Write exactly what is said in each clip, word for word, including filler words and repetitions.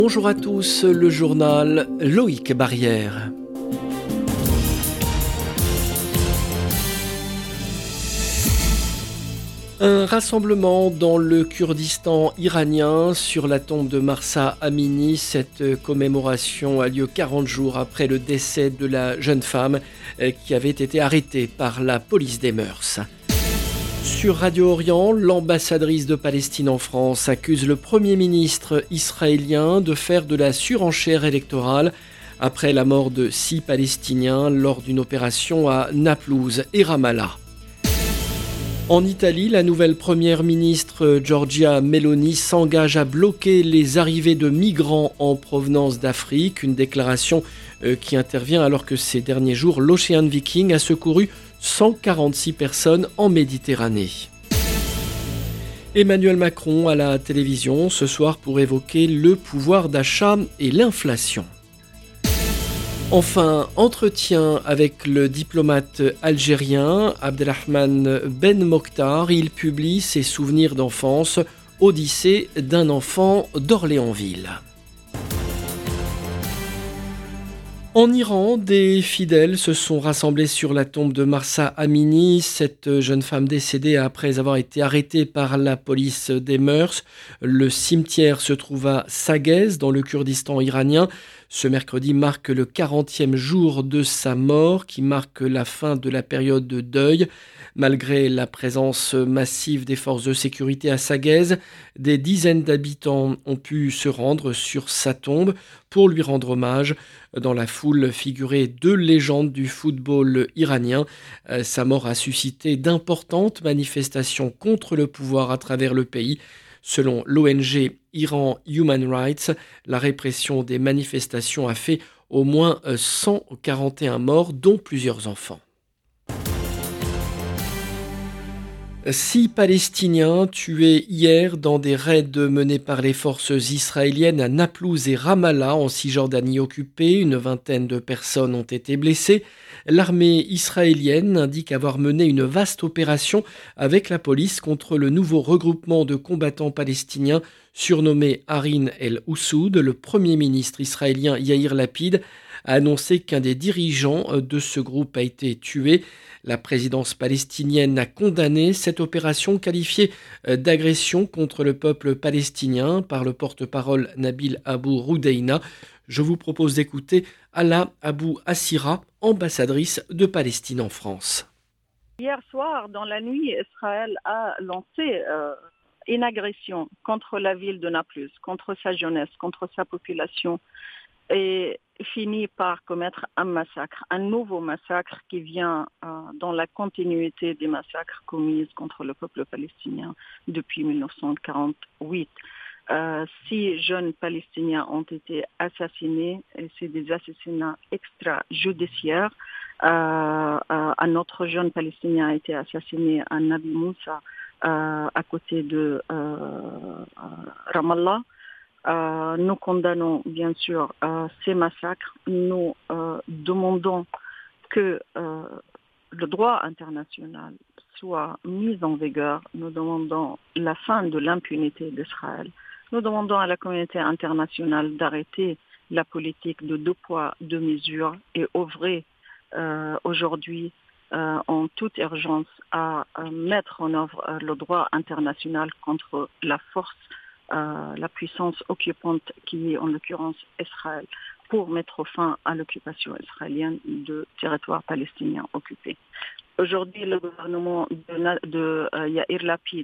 Bonjour à tous, le journal Loïc Barrière. Un rassemblement dans le Kurdistan iranien sur la tombe de Mahsa Amini. Cette commémoration a lieu quarante jours après le décès de la jeune femme qui avait été arrêtée par la police des mœurs. Sur Radio Orient, l'ambassadrice de Palestine en France accuse le Premier ministre israélien de faire de la surenchère électorale après la mort de six Palestiniens lors d'une opération à Naplouse et Ramallah. En Italie, la nouvelle première ministre Giorgia Meloni s'engage à bloquer les arrivées de migrants en provenance d'Afrique, une déclaration qui intervient alors que ces derniers jours, l'Ocean Viking a secouru cent quarante-six personnes en Méditerranée. Emmanuel Macron à la télévision ce soir pour évoquer le pouvoir d'achat et l'inflation. Enfin, entretien avec le diplomate algérien Abdelrahman Ben Mokhtar. Il publie ses souvenirs d'enfance, Odyssée d'un enfant d'Orléansville. En Iran, des fidèles se sont rassemblés sur la tombe de Mahsa Amini, cette jeune femme décédée après avoir été arrêtée par la police des mœurs. Le cimetière se trouve à Saguez, dans le Kurdistan iranien. Ce mercredi marque le quarantième jour de sa mort, qui marque la fin de la période de deuil. Malgré la présence massive des forces de sécurité à Saguez, des dizaines d'habitants ont pu se rendre sur sa tombe pour lui rendre hommage. Dans la foule figuraient deux légendes du football iranien. Sa mort a suscité d'importantes manifestations contre le pouvoir à travers le pays. Selon l'O N G Iran Human Rights, la répression des manifestations a fait au moins cent quarante et un morts, dont plusieurs enfants. Six Palestiniens tués hier dans des raids menés par les forces israéliennes à Naplouse et Ramallah en Cisjordanie occupée. Une vingtaine de personnes ont été blessées. L'armée israélienne indique avoir mené une vaste opération avec la police contre le nouveau regroupement de combattants palestiniens surnommé Harin el-Oussoud. Le premier ministre israélien Yair Lapid a annoncé qu'un des dirigeants de ce groupe a été tué. La présidence palestinienne a condamné cette opération qualifiée d'agression contre le peuple palestinien par le porte-parole Nabil Abou Roudeina. Je vous propose d'écouter Ala Abou Assira, ambassadrice de Palestine en France. Hier soir, dans la nuit, Israël a lancé euh, une agression contre la ville de Naplouse, contre sa jeunesse, contre sa population, et finit par commettre un massacre, un nouveau massacre qui vient euh, dans la continuité des massacres commis contre le peuple palestinien depuis mille neuf cent quarante-huit. Euh, six jeunes Palestiniens ont été assassinés, et c'est des assassinats extrajudiciaires. Euh, euh, un autre jeune Palestinien a été assassiné à Nabi Moussa, euh, à côté de euh, Ramallah. Euh, nous condamnons bien sûr euh, ces massacres. Nous euh, demandons que euh, le droit international soit mis en vigueur. Nous demandons la fin de l'impunité d'Israël. Nous demandons à la communauté internationale d'arrêter la politique de deux poids, deux mesures et œuvrer euh, aujourd'hui euh, en toute urgence à, à mettre en œuvre euh, le droit international contre la force Euh, la puissance occupante qui est en l'occurrence Israël, pour mettre fin à l'occupation israélienne de territoires palestiniens occupés. Aujourd'hui, le gouvernement de, de euh, Yair Lapid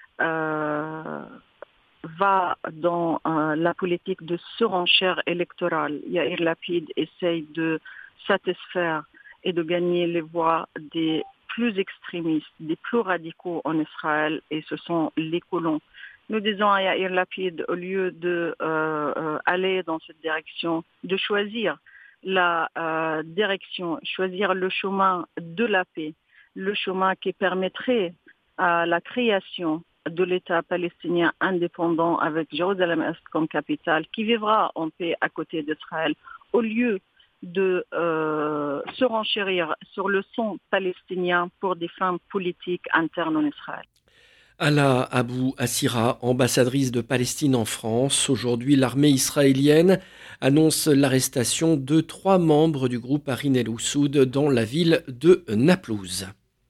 euh, va dans euh, la politique de surenchère électorale. Yair Lapid essaye de satisfaire et de gagner les voix des plus extrémistes, des plus radicaux en Israël, et ce sont les colons. Nous disons à Yair Lapid, au lieu d'aller euh, euh, dans cette direction, de choisir la euh, direction, choisir le chemin de la paix, le chemin qui permettrait à la création de l'État palestinien indépendant avec Jérusalem-Est comme capitale, qui vivra en paix à côté d'Israël, au lieu de euh, se renchérir sur le son palestinien pour des fins politiques internes en Israël. Ala Abou Assira, ambassadrice de Palestine en France. Aujourd'hui, l'armée israélienne annonce l'arrestation de trois membres du groupe Harin el-Oussoud dans la ville de Naplouse.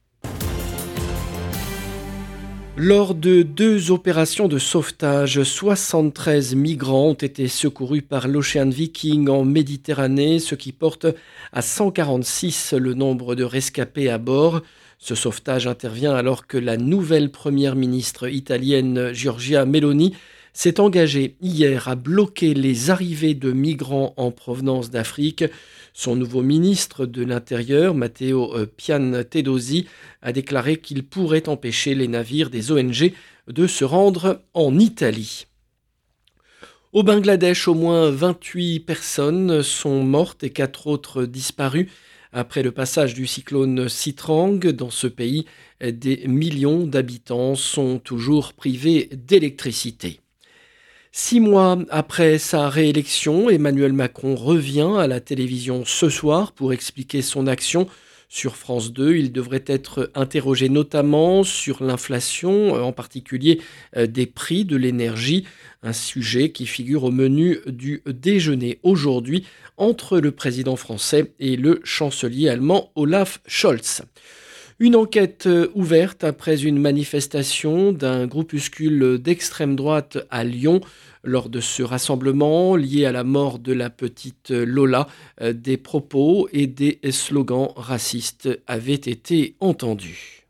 Lors de deux opérations de sauvetage, soixante-treize migrants ont été secourus par l'Ocean Viking en Méditerranée, ce qui porte à cent quarante-six le nombre de rescapés à bord. Ce sauvetage intervient alors que la nouvelle première ministre italienne Giorgia Meloni s'est engagée hier à bloquer les arrivées de migrants en provenance d'Afrique. Son nouveau ministre de l'Intérieur, Matteo Piantedosi, a déclaré qu'il pourrait empêcher les navires des O N G de se rendre en Italie. Au Bangladesh, au moins vingt-huit personnes sont mortes et quatre autres disparues après le passage du cyclone Citrang. Dans ce pays, des millions d'habitants sont toujours privés d'électricité. Six mois après sa réélection, Emmanuel Macron revient à la télévision ce soir pour expliquer son action. Sur France deux, il devrait être interrogé notamment sur l'inflation, en particulier des prix de l'énergie, un sujet qui figure au menu du déjeuner aujourd'hui entre le président français et le chancelier allemand Olaf Scholz. Une enquête ouverte après une manifestation d'un groupuscule d'extrême droite à Lyon. Lors de ce rassemblement lié à la mort de la petite Lola, des propos et des slogans racistes avaient été entendus.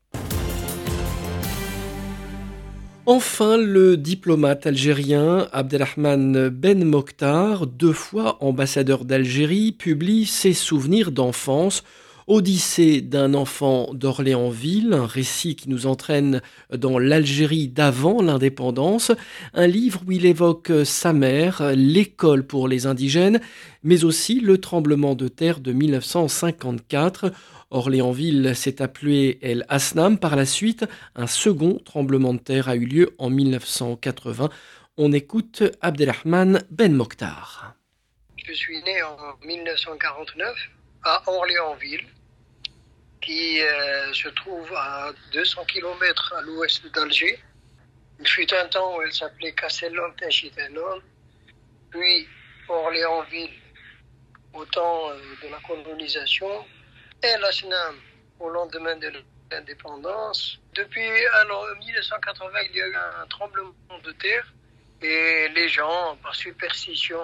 Enfin, le diplomate algérien Abdelrahman Ben Mokhtar, deux fois ambassadeur d'Algérie, publie ses souvenirs d'enfance. Odyssée d'un enfant d'Orléansville, un récit qui nous entraîne dans l'Algérie d'avant l'indépendance, un livre où il évoque sa mère, l'école pour les indigènes, mais aussi le tremblement de terre de mille neuf cent cinquante-quatre. Orléansville s'est appelé El Asnam. Par la suite, un second tremblement de terre a eu lieu en mille neuf cent quatre-vingts. On écoute Abdelrahman Ben Mokhtar. Je suis né en mille neuf cent quarante-neuf. À Orléansville, qui euh, se trouve à deux cents kilomètres à l'ouest d'Alger. Il fut un temps où elle s'appelait Castellon Tinchitanon, puis Orléansville au temps euh, de la colonisation, et l'Asnam au lendemain de l'indépendance. Depuis alors, mille neuf cent quatre-vingts, il y a eu un tremblement de terre et les gens, par superstition,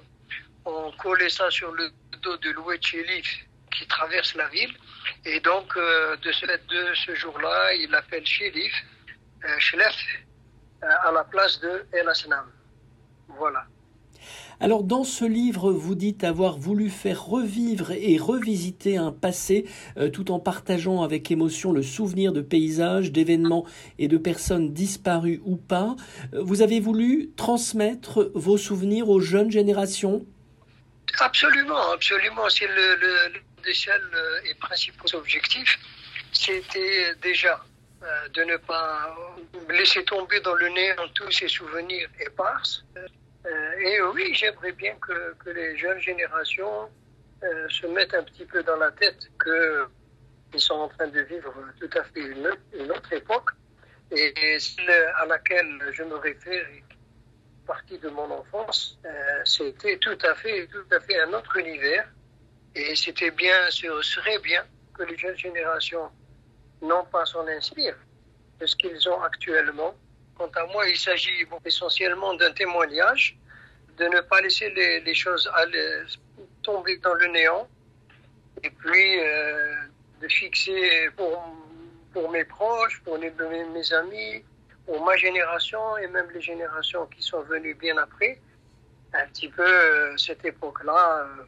on collait ça sur le dos de l'oued Chélif qui traverse la ville. Et donc, euh, de, ce, de ce jour-là, il l'appelle Chélif, euh, Chlef, euh, à la place de El Asnam. Voilà. Alors, dans ce livre, vous dites avoir voulu faire revivre et revisiter un passé, euh, tout en partageant avec émotion le souvenir de paysages, d'événements et de personnes disparues ou pas. Vous avez voulu transmettre vos souvenirs aux jeunes générations ? Absolument, absolument. C'est le, le, le des seuls et principaux objectifs. C'était déjà euh, de ne pas laisser tomber dans le néant tous ces souvenirs épars. Euh, et oui, j'aimerais bien que, que les jeunes générations euh, se mettent un petit peu dans la tête qu'ils sont en train de vivre tout à fait une, une autre époque, et, et celle à laquelle je me réfère, partie de mon enfance, euh, c'était tout à fait, tout à fait un autre univers, et c'était bien, ce serait bien que les jeunes générations non pas s'en inspirent de ce qu'ils ont actuellement. Quant à moi, il s'agit bon, essentiellement d'un témoignage, de ne pas laisser les, les choses aller, tomber dans le néant, et puis euh, de fixer pour, pour mes proches, pour les, mes, mes amis, pour ma génération et même les générations qui sont venues bien après, un petit peu euh, cette époque-là euh,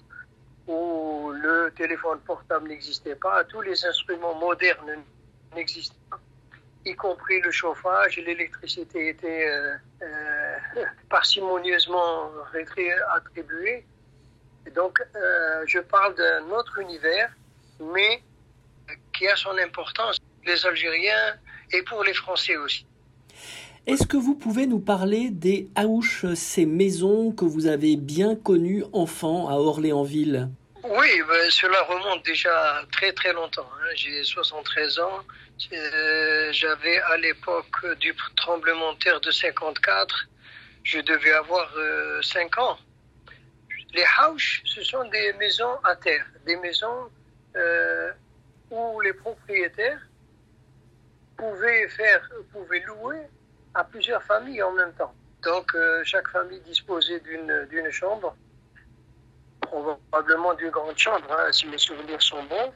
où le téléphone portable n'existait pas, tous les instruments modernes n'existaient pas, y compris le chauffage et l'électricité était euh, euh, parcimonieusement attribuée. Et donc, euh, je parle d'un autre univers, mais qui a son importance, les Algériens et pour les Français aussi. Est-ce que vous pouvez nous parler des haouches, ces maisons que vous avez bien connues enfant à Orléansville ? Oui, ben, cela remonte déjà très très longtemps. Hein. J'ai soixante-treize ans. Euh, j'avais à l'époque du tremblement de terre de cinquante-quatre, je devais avoir euh, cinq ans. Les houses, ce sont des maisons à terre, des maisons euh, où les propriétaires pouvaient faire, pouvaient louer à plusieurs familles en même temps. Donc euh, chaque famille disposait d'une d'une chambre, probablement d'une grande chambre, hein, si mes souvenirs sont bons.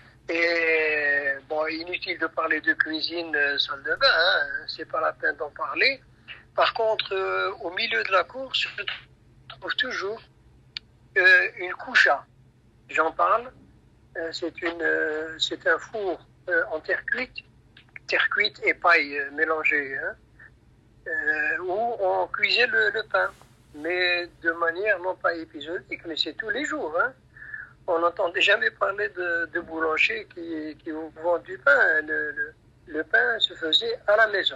Et bon, inutile de parler de cuisine, euh, salle de bain, hein, c'est pas la peine d'en parler. Par contre, euh, au milieu de la cour se trouve toujours euh, une coucha. J'en parle. Euh, c'est une, euh, c'est un four euh, en terre cuite, terre cuite et paille euh, mélangée, hein, euh, où on cuisait le, le pain, mais de manière non pas épisodique, mais c'est tous les jours, hein. On n'entendait jamais parler de, de boulanger qui, qui vendent du pain. Le, le, le pain se faisait à la maison.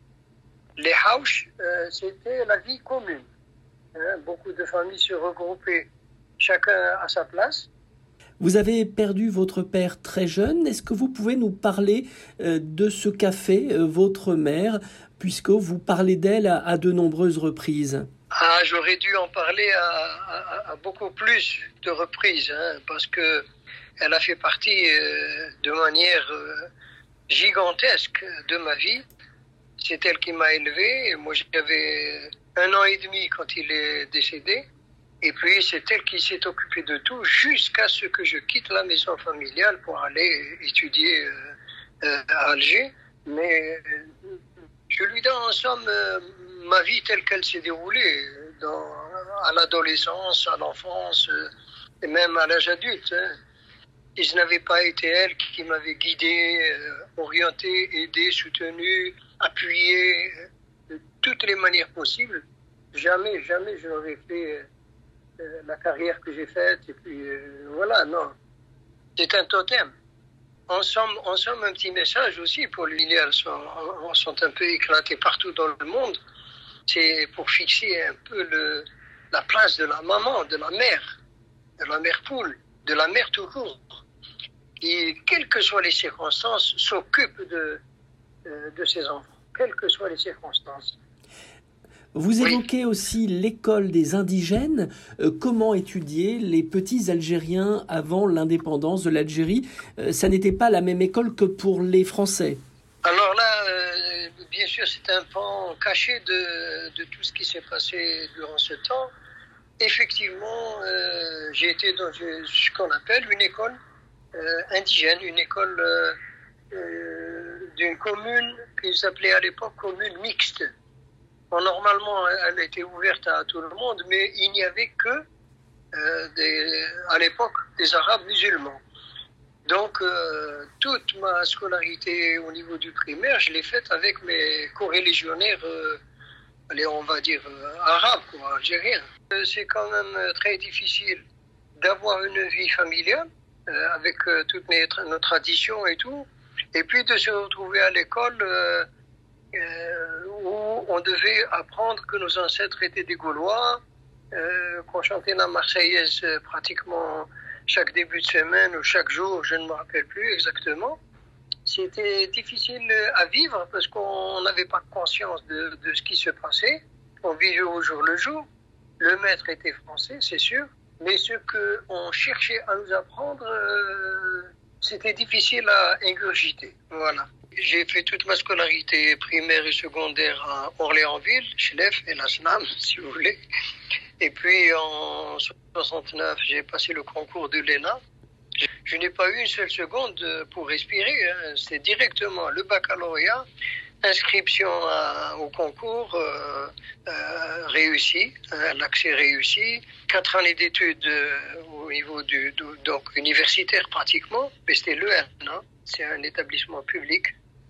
Les houses, euh, c'était la vie commune. Hein, beaucoup de familles se regroupaient, chacun à sa place. Vous avez perdu votre père très jeune. Est-ce que vous pouvez nous parler euh, de ce qu'a fait euh, votre mère, puisque vous parlez d'elle à, à de nombreuses reprises? Ah, j'aurais dû en parler à, à, à beaucoup plus de reprises, hein, parce que elle a fait partie euh, de manière euh, gigantesque de ma vie. C'est elle qui m'a élevé. Moi, j'avais un an et demi quand il est décédé. Et puis, c'est elle qui s'est occupée de tout jusqu'à ce que je quitte la maison familiale pour aller étudier euh, euh, à Alger. Mais euh, je lui donne en somme euh, ma vie telle qu'elle s'est déroulée, dans, à l'adolescence, à l'enfance, euh, et même à l'âge adulte. Hein. Et ce n'avait pas été elle qui m'avait guidé, euh, orienté, aidé, soutenu, appuyé, euh, de toutes les manières possibles. Jamais, jamais je n'aurais fait euh, la carrière que j'ai faite. Et puis euh, voilà, non. C'est un totem. En somme, en somme, un petit message aussi pour les filiales sont, sont un peu éclatées partout dans le monde. C'est pour fixer un peu le, la place de la maman, de la mère, de la mère poule, de la mère tout court, qui, quelles que soient les circonstances, s'occupe de, de, de ses enfants, quelles que soient les circonstances. Vous évoquez oui. aussi l'école des indigènes. Euh, comment étudier les petits Algériens avant l'indépendance de l'Algérie? euh, Ça n'était pas la même école que pour les Français. Alors là, euh, bien sûr, c'est un pan caché de, de tout ce qui s'est passé durant ce temps. Effectivement, euh, j'ai été dans ce qu'on appelle une école euh, indigène, une école euh, euh, d'une commune qu'ils appelaient à l'époque commune mixte. Bon, normalement, elle était ouverte à tout le monde, mais il n'y avait que, euh, des, à l'époque, des Arabes musulmans. Donc, euh, toute ma scolarité au niveau du primaire, je l'ai faite avec mes coreligionnaires, euh, allez, on va dire, euh, arabes, quoi, algériens. Euh, c'est quand même très difficile d'avoir une vie familiale, euh, avec euh, toutes mes, nos traditions et tout, et puis de se retrouver à l'école euh, euh, où on devait apprendre que nos ancêtres étaient des Gaulois, euh, qu'on chantait la Marseillaise euh, pratiquement chaque début de semaine ou chaque jour, je ne me rappelle plus exactement. C'était difficile à vivre parce qu'on n'avait pas conscience de, de ce qui se passait. On vivait au jour le jour. Le maître était français, c'est sûr. Mais ce qu'on cherchait à nous apprendre, euh, c'était difficile à ingurgiter. Voilà. J'ai fait toute ma scolarité primaire et secondaire à Orléansville, Chlef et Lasnam, si vous voulez. Et puis en soixante-neuf, j'ai passé le concours de l'E N A. Je n'ai pas eu une seule seconde pour respirer. Hein. C'est directement le baccalauréat, inscription à, au concours euh, euh, réussi, hein, l'accès réussi, quatre années d'études euh, au niveau du, du donc universitaire pratiquement, mais c'était l'E N A, c'est un établissement public.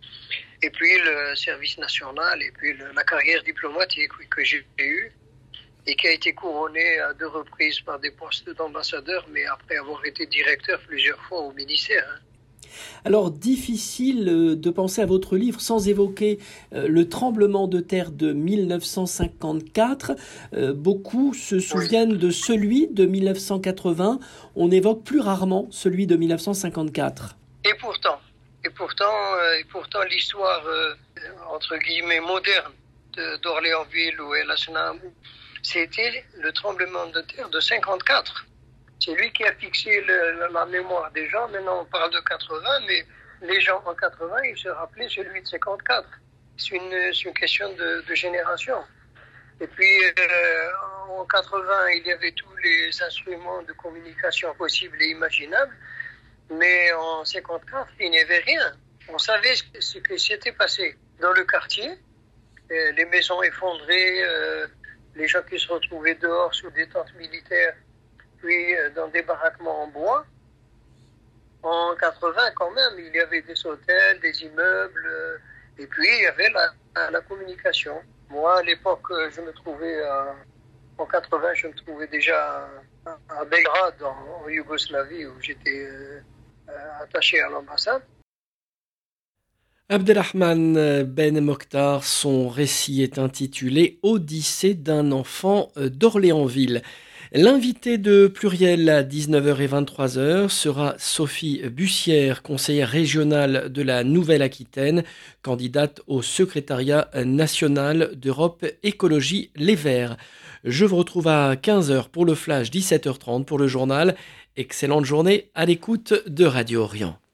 Et puis le service national, et puis le, la carrière diplomatique oui, que j'ai eue, et qui a été couronné à deux reprises par des postes d'ambassadeur, mais après avoir été directeur plusieurs fois au ministère. Hein. Alors, difficile de penser à votre livre sans évoquer le tremblement de terre de mille neuf cent cinquante-quatre. Beaucoup se souviennent de celui de mille neuf cent quatre-vingts. On évoque plus rarement celui de mille neuf cent cinquante-quatre. Et pourtant, et pourtant, et pourtant l'histoire, euh, entre guillemets, moderne de, d'Orléansville ou El Asnam, c'était le tremblement de terre de cinquante-quatre. C'est lui qui a fixé le, la mémoire des gens. Maintenant, on parle de quatre-vingts, mais les gens en quatre-vingts, ils se rappelaient celui de cinquante-quatre. C'est une, c'est une question de, de génération. Et puis, euh, en quatre-vingts, il y avait tous les instruments de communication possibles et imaginables. Mais en cinquante-quatre, il n'y avait rien. On savait ce qui s'était passé dans le quartier. Les maisons effondrées, euh, les gens qui se retrouvaient dehors sous des tentes militaires, puis dans des baraquements en bois. En quatre-vingts, quand même, il y avait des hôtels, des immeubles, et puis il y avait la, la communication. Moi, à l'époque, je me trouvais, à, en quatre-vingts, je me trouvais déjà à, à Belgrade, en, en Yougoslavie, où j'étais euh, attaché à l'ambassade. Abdelrahman Ben Mokhtar, son récit est intitulé « Odyssée d'un enfant d'Orléansville ». L'invité de Pluriel à dix-neuf heures vingt-trois heures sera Sophie Bussière, conseillère régionale de la Nouvelle-Aquitaine, candidate au secrétariat national d'Europe Écologie Les Verts. Je vous retrouve à quinze heures pour le flash, dix-sept heures trente pour le journal. Excellente journée à l'écoute de Radio Orient.